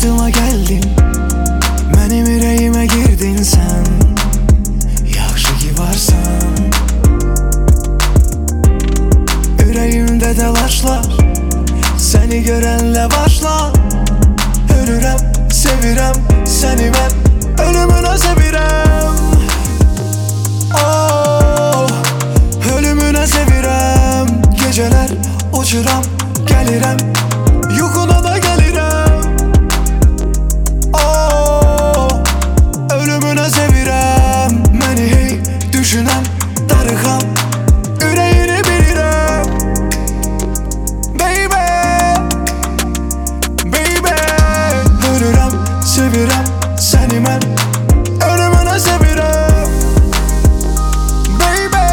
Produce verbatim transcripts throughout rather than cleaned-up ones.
hayatıma geldin, benim yüreğime girdin sen. Yaxşı ki varsan, yüreğimde telaşlar, seni görenle başlar. Ölürəm, sevirəm seni ben, ölümüne sevirəm. Oh, ölümüne sevirəm. Geceler uçuram, gelirəm, yuxuna da gelirəm. Oh, ölümüne sevirəm. Məni hey düşünəm, darıxam, ürəyini bilirəm. Baby, baby, ölürəm, sevirəm seni mən, ölümüne sevirəm. Baby,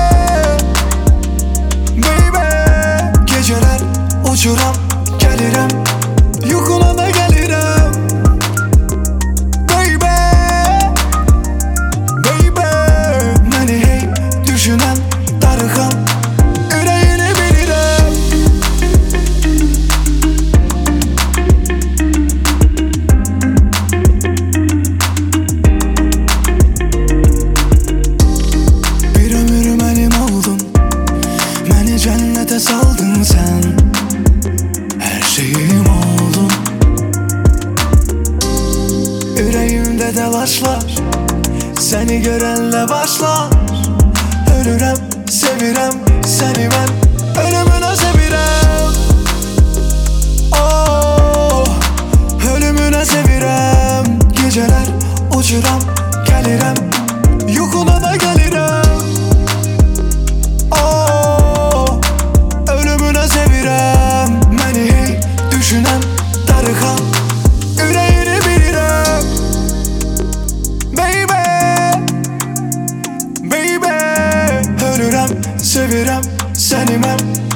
baby, geceler uçuram, gelirəm, yuxuna da gelirəm. Baby, baby, məni hey düşünəm, darıxam, ürəyini bilirəm. Bir ömür mənim oldun, məni cənnətə saldın sen. Her şeyim oldun, yüreğimde telaşlar, seni görenle başlar. Ölürəm, sevirəm seni ben, ölümüne sevirəm. Oh, ölümüne sevirəm. Geceler uçuram, gelirəm, yuxuna da gelirəm. Oh, ölümüne sevirəm. Məni hey düşünəm, darıxam, ürəyini bilirəm. Baby, baby, ölürəm, sevirəm seni mən,